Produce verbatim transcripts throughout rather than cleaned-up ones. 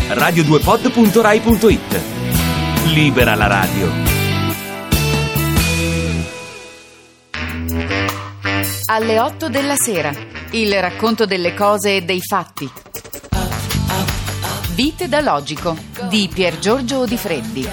radio due pod punto rai punto it. Libera la radio. Alle otto della sera, il racconto delle cose e dei fatti. Vite da logico di Piergiorgio Odifreddi.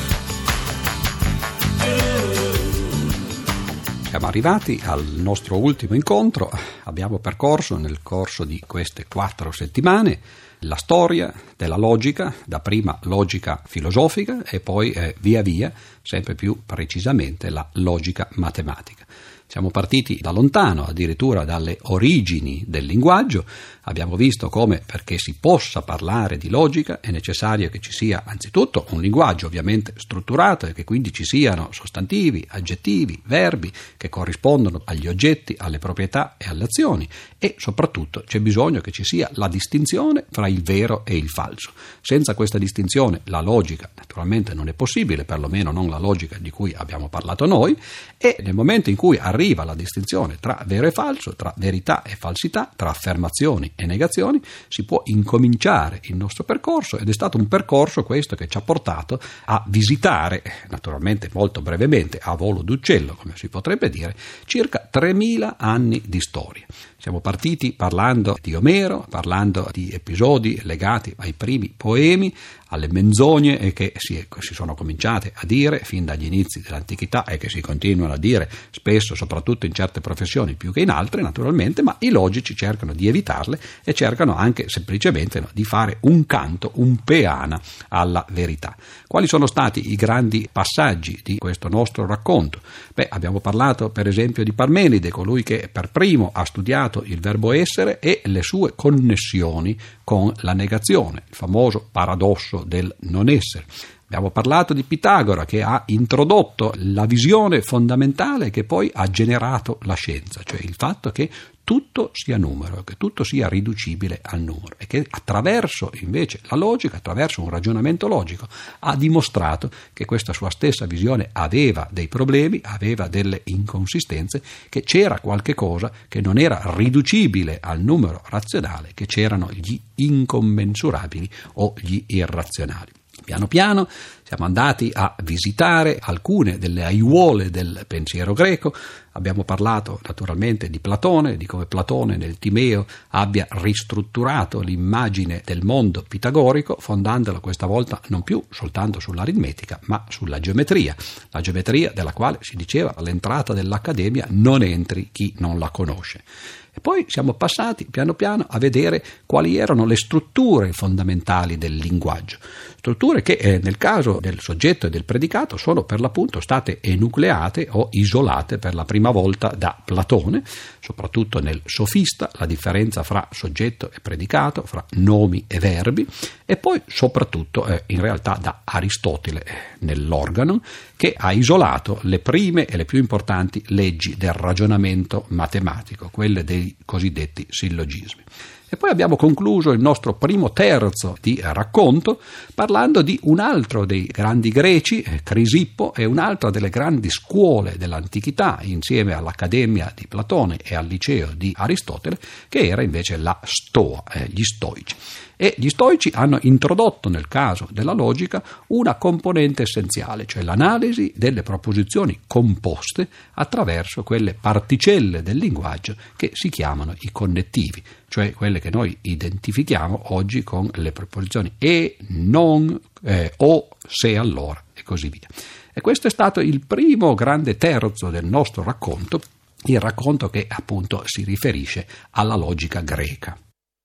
Siamo arrivati al nostro ultimo incontro. Abbiamo percorso nel corso di queste quattro settimane la storia della logica, dapprima logica filosofica e poi eh, via via, sempre più precisamente, la logica matematica. Siamo partiti da lontano, addirittura dalle origini del linguaggio. Abbiamo visto come, perché si possa parlare di logica, è necessario che ci sia anzitutto un linguaggio ovviamente strutturato e che quindi ci siano sostantivi, aggettivi, verbi che corrispondono agli oggetti, alle proprietà e alle azioni, e soprattutto c'è bisogno che ci sia la distinzione fra il vero e il falso. Senza questa distinzione la logica naturalmente non è possibile, perlomeno non la logica di cui abbiamo parlato noi, e nel momento in cui arriva la distinzione tra vero e falso, tra verità e falsità, tra affermazioni e negazioni, si può incominciare il nostro percorso, ed è stato un percorso questo che ci ha portato a visitare, naturalmente molto brevemente, a volo d'uccello, come si potrebbe dire, circa tremila anni di storia. Siamo partiti parlando di Omero, parlando di episodi legati ai primi poemi, alle menzogne che si, si sono cominciate a dire fin dagli inizi dell'antichità e che si continuano a dire spesso, soprattutto in certe professioni più che in altre naturalmente, ma i logici cercano di evitarle e cercano anche semplicemente no, di fare un canto, un peana alla verità. Quali sono stati i grandi passaggi di questo nostro racconto? Beh, abbiamo parlato per esempio di Parmenide, colui che per primo ha studiato il verbo essere e le sue connessioni con la negazione, il famoso paradosso del non essere. Abbiamo parlato di Pitagora, che ha introdotto la visione fondamentale che poi ha generato la scienza, cioè il fatto che tutto sia numero, che tutto sia riducibile al numero, e che attraverso invece la logica, attraverso un ragionamento logico, ha dimostrato che questa sua stessa visione aveva dei problemi, aveva delle inconsistenze, che c'era qualche cosa che non era riducibile al numero razionale, che c'erano gli incommensurabili o gli irrazionali. Piano piano siamo andati a visitare alcune delle aiuole del pensiero greco. Abbiamo parlato naturalmente di Platone, di come Platone nel Timeo abbia ristrutturato l'immagine del mondo pitagorico, fondandola questa volta non più soltanto sull'aritmetica, ma sulla geometria, la geometria della quale si diceva all'entrata dell'Accademia non entri chi non la conosce. E poi siamo passati piano piano a vedere quali erano le strutture fondamentali del linguaggio, strutture che eh, nel caso del soggetto e del predicato sono per l'appunto state enucleate o isolate per la prima volta da Platone, soprattutto nel Sofista, la differenza fra soggetto e predicato, fra nomi e verbi, e poi soprattutto eh, in realtà da Aristotele eh, nell'Organon, che ha isolato le prime e le più importanti leggi del ragionamento matematico, quelle dei cosiddetti sillogismi. E poi abbiamo concluso il nostro primo terzo di racconto parlando di un altro dei grandi greci, Crisippo, e un'altra delle grandi scuole dell'antichità insieme all'Accademia di Platone e al liceo di Aristotele, che era invece la Stoa, eh, gli stoici. E gli stoici hanno introdotto nel caso della logica una componente essenziale, cioè l'analisi delle proposizioni composte attraverso quelle particelle del linguaggio che si chiamano i connettivi, cioè quelle che noi identifichiamo oggi con le proposizioni e, non, eh, o, se, allora e così via. E questo è stato il primo grande terzo del nostro racconto, il racconto che appunto si riferisce alla logica greca.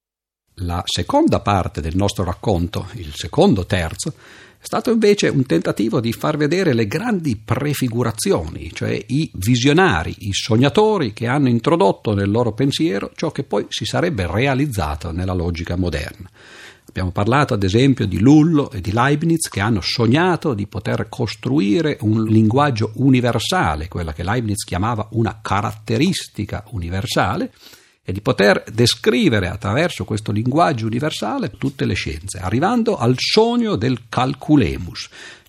La seconda parte del nostro racconto, il secondo terzo, è stato invece un tentativo di far vedere le grandi prefigurazioni, cioè i visionari, i sognatori che hanno introdotto nel loro pensiero ciò che poi si sarebbe realizzato nella logica moderna. Abbiamo parlato ad esempio di Lullo e di Leibniz, che hanno sognato di poter costruire un linguaggio universale, quella che Leibniz chiamava una caratteristica universale, e di poter descrivere attraverso questo linguaggio universale tutte le scienze, arrivando al sogno del calculemus,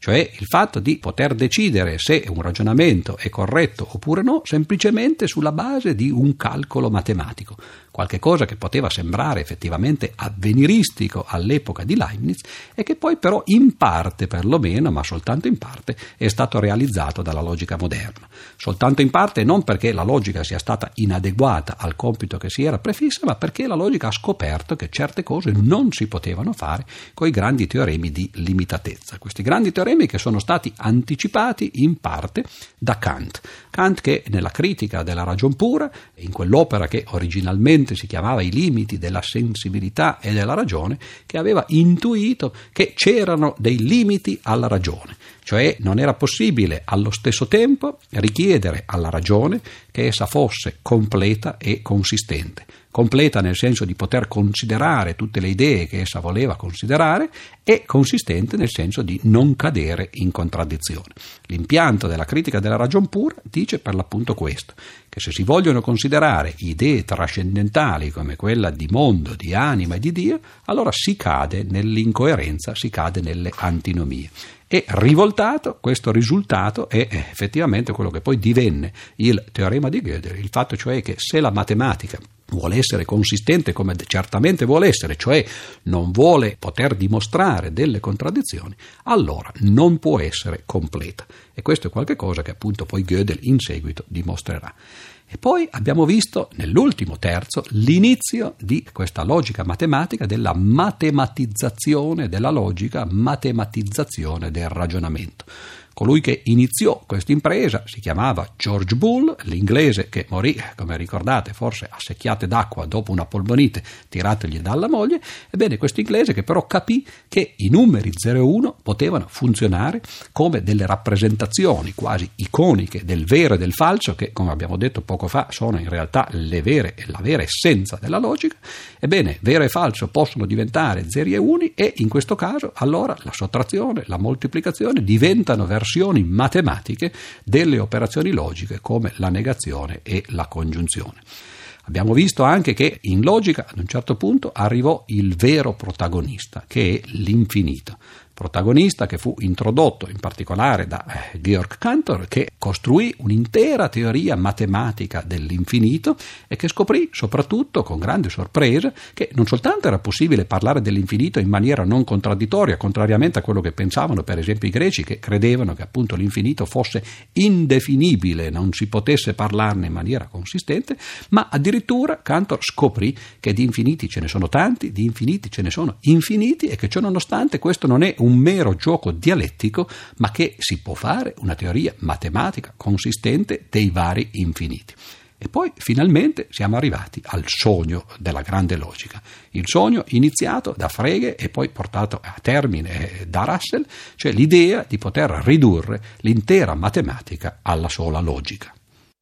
cioè il fatto di poter decidere se un ragionamento è corretto oppure no semplicemente sulla base di un calcolo matematico, qualche cosa che poteva sembrare effettivamente avveniristico all'epoca di Leibniz e che poi però in parte perlomeno, ma soltanto in parte, è stato realizzato dalla logica moderna. Soltanto in parte non perché la logica sia stata inadeguata al compito che si era prefissa, ma perché la logica ha scoperto che certe cose non si potevano fare con i grandi teoremi di limitatezza. Questi grandi teoremi che sono stati anticipati in parte da Kant. Kant che nella critica della ragion pura, in quell'opera che originalmente si chiamava I limiti della sensibilità e della ragione, che aveva intuito che c'erano dei limiti alla ragione, cioè non era possibile allo stesso tempo richiedere alla ragione che essa fosse completa e consistente. Completa nel senso di poter considerare tutte le idee che essa voleva considerare e consistente nel senso di non cadere in contraddizione. L'impianto della critica della ragion pura dice per l'appunto questo, che se si vogliono considerare idee trascendentali come quella di mondo, di anima e di Dio, allora si cade nell'incoerenza, si cade nelle antinomie. E rivoltato, questo risultato è effettivamente quello che poi divenne il teorema di Gödel, il fatto cioè che se la matematica vuole essere consistente come certamente vuole essere, cioè non vuole poter dimostrare delle contraddizioni, allora non può essere completa. E questo è qualcosa che appunto poi Gödel in seguito dimostrerà. E poi abbiamo visto nell'ultimo terzo l'inizio di questa logica matematica della matematizzazione della logica, matematizzazione del ragionamento. Colui che iniziò questa impresa si chiamava George Boole, l'inglese che morì, come ricordate, forse a secchiate d'acqua dopo una polmonite tirategli dalla moglie. Ebbene, questo inglese che però capì che i numeri zero e uno potevano funzionare come delle rappresentazioni quasi iconiche del vero e del falso, che come abbiamo detto poco fa sono in realtà le vere e la vera essenza della logica. Ebbene, vero e falso possono diventare zeri e uni e in questo caso allora la sottrazione, la moltiplicazione diventano versioni matematiche delle operazioni logiche come la negazione e la congiunzione. Abbiamo visto anche che in logica ad un certo punto arrivò il vero protagonista, che è l'infinito. Protagonista che fu introdotto in particolare da eh, Georg Cantor, che costruì un'intera teoria matematica dell'infinito e che scoprì soprattutto con grande sorpresa che non soltanto era possibile parlare dell'infinito in maniera non contraddittoria, contrariamente a quello che pensavano per esempio i greci, che credevano che appunto l'infinito fosse indefinibile, non si potesse parlarne in maniera consistente, ma addirittura Cantor scoprì che di infiniti ce ne sono tanti, di infiniti ce ne sono infiniti e che ciò nonostante questo non è un mero gioco dialettico, ma che si può fare una teoria matematica consistente dei vari infiniti. E poi finalmente siamo arrivati al sogno della grande logica, il sogno iniziato da Frege e poi portato a termine da Russell, cioè l'idea di poter ridurre l'intera matematica alla sola logica.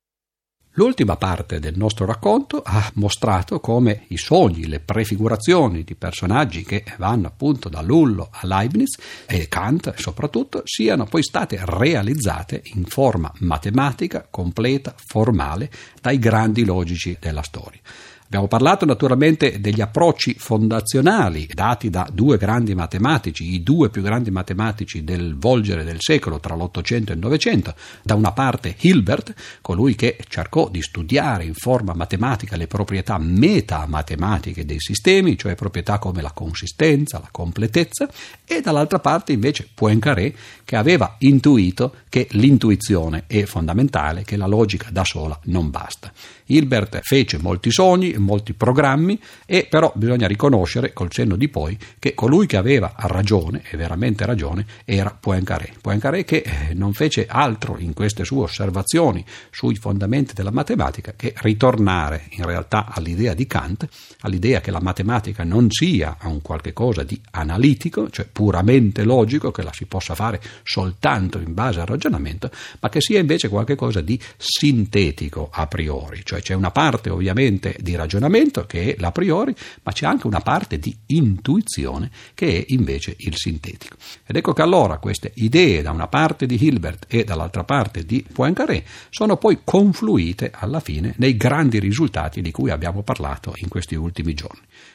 L'ultima parte del nostro racconto ha mostrato come i sogni, le prefigurazioni di personaggi che vanno appunto da Lullo a Leibniz e Kant soprattutto siano poi state realizzate in forma matematica, completa, formale dai grandi logici della storia. Abbiamo parlato naturalmente degli approcci fondazionali dati da due grandi matematici, i due più grandi matematici del volgere del secolo tra l'Ottocento e il Novecento. Da una parte Hilbert, colui che cercò di studiare in forma matematica le proprietà metamatematiche dei sistemi, cioè proprietà come la consistenza, la completezza, e dall'altra parte invece Poincaré, che aveva intuito che l'intuizione è fondamentale, che la logica da sola non basta. Hilbert fece molti sogni, molti programmi, e però bisogna riconoscere col senno di poi che colui che aveva ragione, e veramente ragione, era Poincaré. Poincaré che non fece altro in queste sue osservazioni sui fondamenti della matematica che ritornare in realtà all'idea di Kant, all'idea che la matematica non sia un qualche cosa di analitico, cioè puramente logico, che la si possa fare soltanto in base al ragionamento, ma che sia invece qualche cosa di sintetico a priori, cioè c'è una parte ovviamente di ragionamento che è l'a priori, ma c'è anche una parte di intuizione che è invece il sintetico. Ed ecco che allora queste idee da una parte di Hilbert e dall'altra parte di Poincaré sono poi confluite alla fine nei grandi risultati di cui abbiamo parlato in questi ultimi giorni.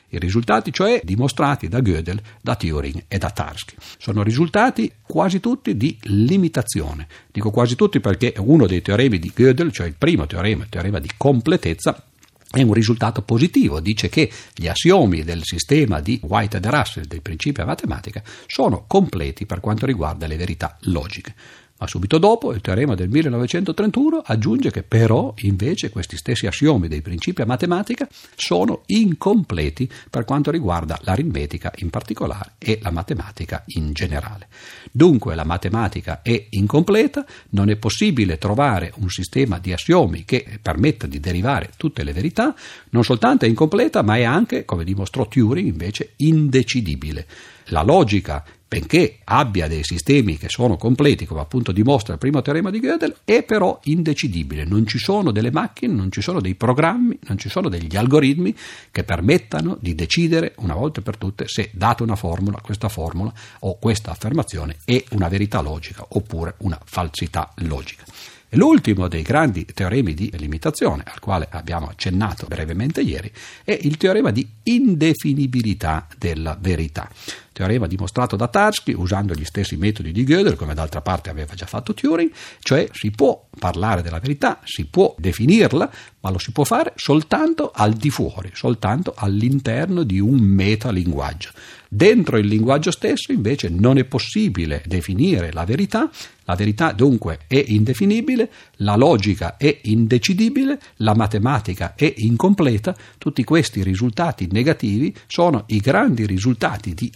I risultati, cioè, dimostrati da Gödel, da Turing e da Tarski. Sono risultati quasi tutti di limitazione. Dico quasi tutti perché uno dei teoremi di Gödel, cioè il primo teorema, il teorema di completezza, è un risultato positivo. Dice che gli assiomi del sistema di Whitehead e Russell dei principi della matematica sono completi per quanto riguarda le verità logiche. Ma subito dopo il teorema del millenovecentotrentuno aggiunge che però invece questi stessi assiomi dei principi a matematica sono incompleti per quanto riguarda l'aritmetica in particolare e la matematica in generale. Dunque la matematica è incompleta, non è possibile trovare un sistema di assiomi che permetta di derivare tutte le verità, non soltanto è incompleta ma è anche, come dimostrò Turing, invece indecidibile. La logica, benché abbia dei sistemi che sono completi, come appunto dimostra il primo teorema di Gödel, è però indecidibile. Non ci sono delle macchine, non ci sono dei programmi, non ci sono degli algoritmi che permettano di decidere una volta per tutte se, data una formula, questa formula o questa affermazione è una verità logica oppure una falsità logica. E l'ultimo dei grandi teoremi di limitazione, al quale abbiamo accennato brevemente ieri, è il teorema di indefinibilità della verità. Teorema dimostrato da Tarski usando gli stessi metodi di Gödel, come d'altra parte aveva già fatto Turing, cioè si può parlare della verità, si può definirla, ma lo si può fare soltanto al di fuori, soltanto all'interno di un metalinguaggio. Dentro il linguaggio stesso invece non è possibile definire la verità, la verità dunque è indefinibile, la logica è indecidibile, la matematica è incompleta. Tutti questi risultati negativi sono i grandi risultati di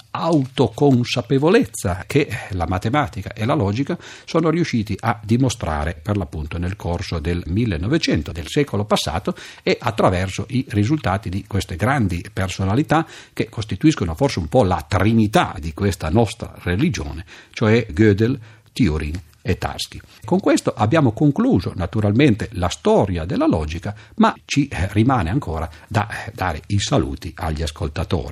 autoconsapevolezza che la matematica e la logica sono riusciti a dimostrare per l'appunto nel corso del millenovecento, del secolo passato, e attraverso i risultati di queste grandi personalità che costituiscono forse un po' la trinità di questa nostra religione, cioè Gödel, Turing e Tarski. Con questo abbiamo concluso naturalmente la storia della logica, ma ci rimane ancora da dare i saluti agli ascoltatori.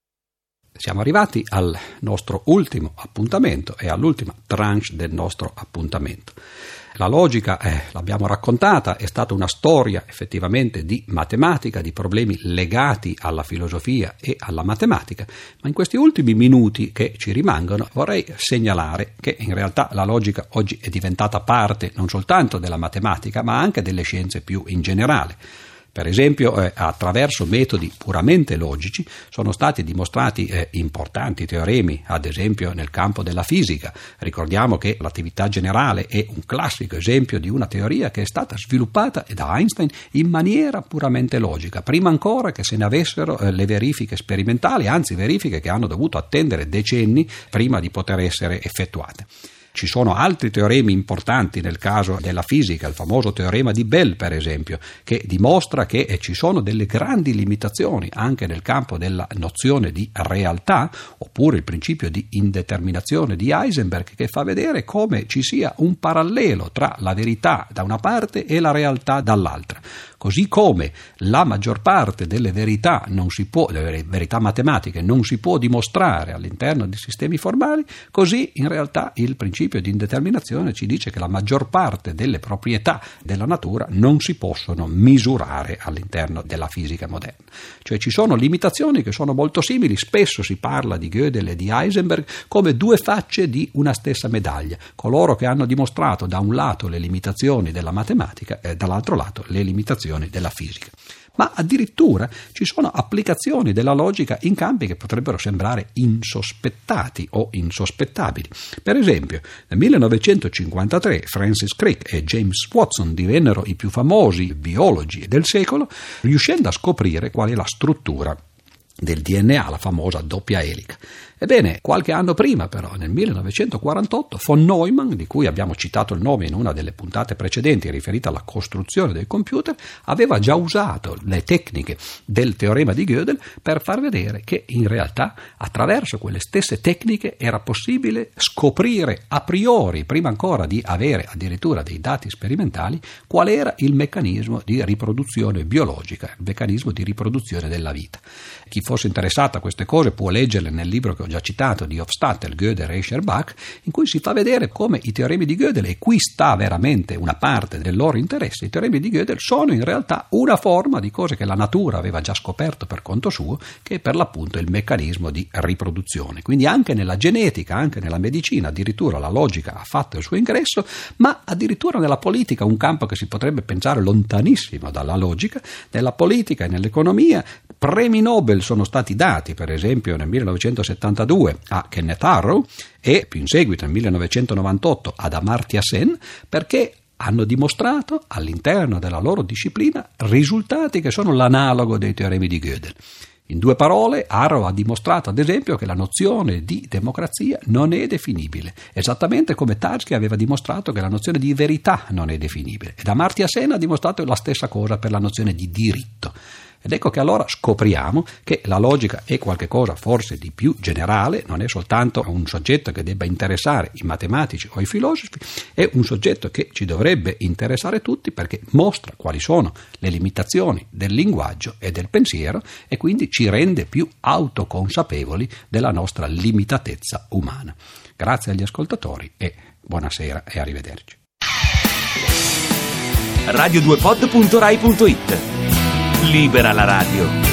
Siamo arrivati al nostro ultimo appuntamento e all'ultima tranche del nostro appuntamento. La logica, eh, l'abbiamo raccontata, è stata una storia effettivamente di matematica, di problemi legati alla filosofia e alla matematica, ma in questi ultimi minuti che ci rimangono vorrei segnalare che in realtà la logica oggi è diventata parte non soltanto della matematica, ma anche delle scienze più in generale. Per esempio, eh, attraverso metodi puramente logici sono stati dimostrati eh, importanti teoremi, ad esempio nel campo della fisica. Ricordiamo che l'attività generale è un classico esempio di una teoria che è stata sviluppata da Einstein in maniera puramente logica, prima ancora che se ne avessero eh, le verifiche sperimentali, anzi verifiche che hanno dovuto attendere decenni prima di poter essere effettuate. Ci sono altri teoremi importanti nel caso della fisica, il famoso teorema di Bell per esempio, che dimostra che ci sono delle grandi limitazioni anche nel campo della nozione di realtà, oppure il principio di indeterminazione di Heisenberg, che fa vedere come ci sia un parallelo tra la verità da una parte e la realtà dall'altra. Così come la maggior parte delle verità non si può, delle verità matematiche non si può dimostrare all'interno di sistemi formali, così in realtà il principio di indeterminazione ci dice che la maggior parte delle proprietà della natura non si possono misurare all'interno della fisica moderna. Cioè ci sono limitazioni che sono molto simili, spesso si parla di Gödel e di Heisenberg come due facce di una stessa medaglia, coloro che hanno dimostrato da un lato le limitazioni della matematica e dall'altro lato le limitazioni della fisica. Ma addirittura ci sono applicazioni della logica in campi che potrebbero sembrare insospettati o insospettabili. Per esempio, nel millenovecentocinquantatré Francis Crick e James Watson divennero i più famosi biologi del secolo, riuscendo a scoprire qual è la struttura del D N A, la famosa doppia elica. Ebbene, qualche anno prima però, nel millenovecentoquarantotto, von Neumann, di cui abbiamo citato il nome in una delle puntate precedenti riferita alla costruzione del computer, aveva già usato le tecniche del teorema di Gödel per far vedere che in realtà attraverso quelle stesse tecniche era possibile scoprire a priori, prima ancora di avere addirittura dei dati sperimentali, qual era il meccanismo di riproduzione biologica, il meccanismo di riproduzione della vita. Chi fosse interessato a queste cose può leggerle nel libro che ho già citato di Hofstadter, Gödel, Reichenbach, in cui si fa vedere come i teoremi di Gödel, e qui sta veramente una parte del loro interesse, i teoremi di Gödel sono in realtà una forma di cose che la natura aveva già scoperto per conto suo, che è per l'appunto il meccanismo di riproduzione. Quindi anche nella genetica, anche nella medicina, addirittura la logica ha fatto il suo ingresso, ma addirittura nella politica, un campo che si potrebbe pensare lontanissimo dalla logica, nella politica e nell'economia, premi Nobel sono stati dati, per esempio nel millenovecentosettantadue a Kenneth Arrow e più in seguito nel millenovecentonovantotto ad Amartya Sen, perché hanno dimostrato all'interno della loro disciplina risultati che sono l'analogo dei teoremi di Gödel. In due parole, Arrow ha dimostrato ad esempio che la nozione di democrazia non è definibile, esattamente come Tarski aveva dimostrato che la nozione di verità non è definibile, ed Amartya Sen ha dimostrato la stessa cosa per la nozione di diritto. Ed ecco che allora scopriamo che la logica è qualcosa forse di più generale, non è soltanto un soggetto che debba interessare i matematici o i filosofi, è un soggetto che ci dovrebbe interessare tutti perché mostra quali sono le limitazioni del linguaggio e del pensiero e quindi ci rende più autoconsapevoli della nostra limitatezza umana. Grazie agli ascoltatori e buonasera e arrivederci. radio due pod punto rai punto it. Libera la radio.